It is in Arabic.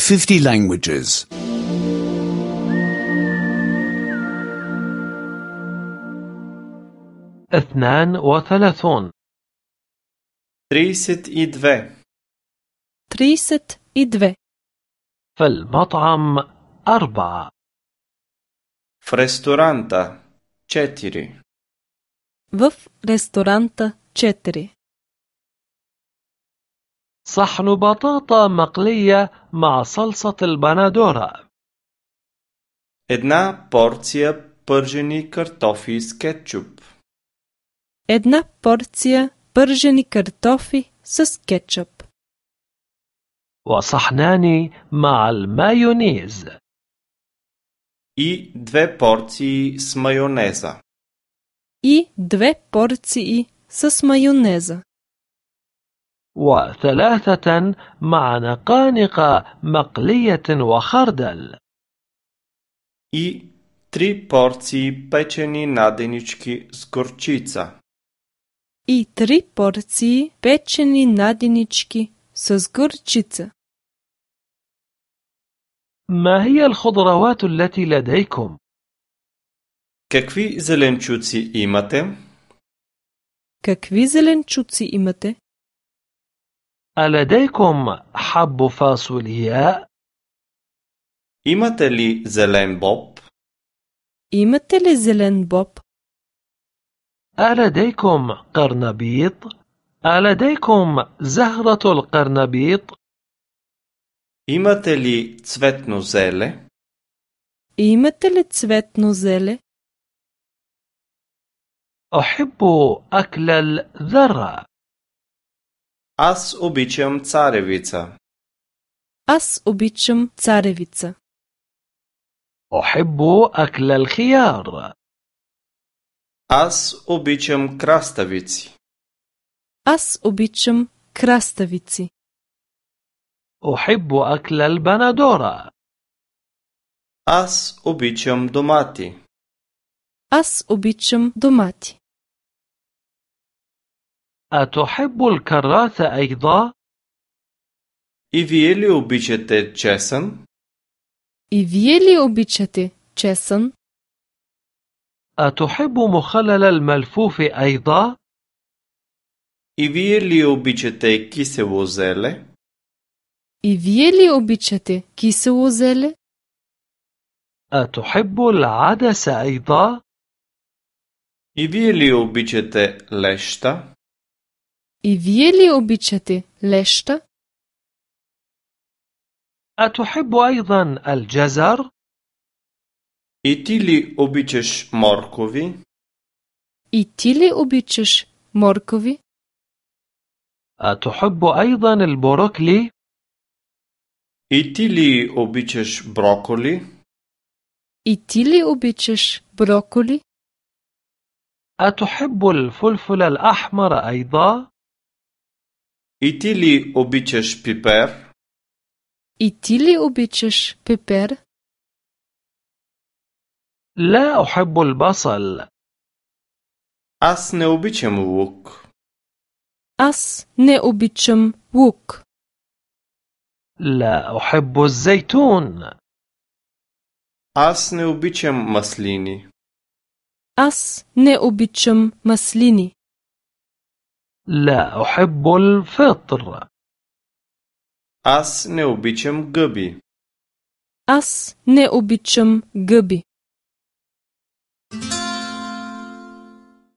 50 languages. 32 32 32 في المطعم 4 В ресторанта 4 в ресторанта 4 صحن بطاطا مقلية مع صلصة البندورة. Една порция пържени картофи с кетчуп. Една порция пържени картофи с кетчуп. وصحنان مع المايونيز. И 2 порции с майонеза. И 2 порции с майонеза. و3 مع نقانق مقلية وخردل. И 3 порции печени наденички с горчица. И 3 порции печени наденички с горчица. ما هي الخضروات التي لديكم؟ Какви зеленчуци имате? Какви зеленчуци имате? ألديكم حب فاصولياء؟ Имате ли зелен боб? Имате ли зелен боб? ألديكم قرنبيط؟ ألديكم زهرة القرنبيط؟ Имате ли цветно зеле? Имате ли цветно зеле? أحب أكل الذرة. Аз обичам царевица. Аз обичам царевица. أحب أكل الخيار. Аз обичам краставици. Аз обичам краставици. أحب أكل البندورة. Аз обичам домати. Аз обичам домати. أتحب الكراث أيضا؟ И вие ли обичате чесън? И вие ли обичате чесън? أتحب مخلل الملفوف أيضا؟ И вие ли обичате кисело зеле? И вие ли обичате кисело зеле? أتحب العدس أيضا؟ И вие ли обичате леща? И вие ли обичате леща? أتحب أيضا الجزر؟ И ти ли обичаш моркови? И ти ли обичаш моркови? أتحب أيضا البروكلي؟ И ти ли обичаш броколи? И ти ли обичаш броколи? أتحب الفلفل الأحمر أيضا؟ И ти ли обичаш пипер? И ти ли обичаш пепер? لا أحب البصل. Аз не обичам лук. Аз не обичам лук. لا أحب الزيتون. Аз не обичам маслини. Аз не обичам маслини. لا أحب الفطر. Аз не обичам гъби. Аз не обичам гъби.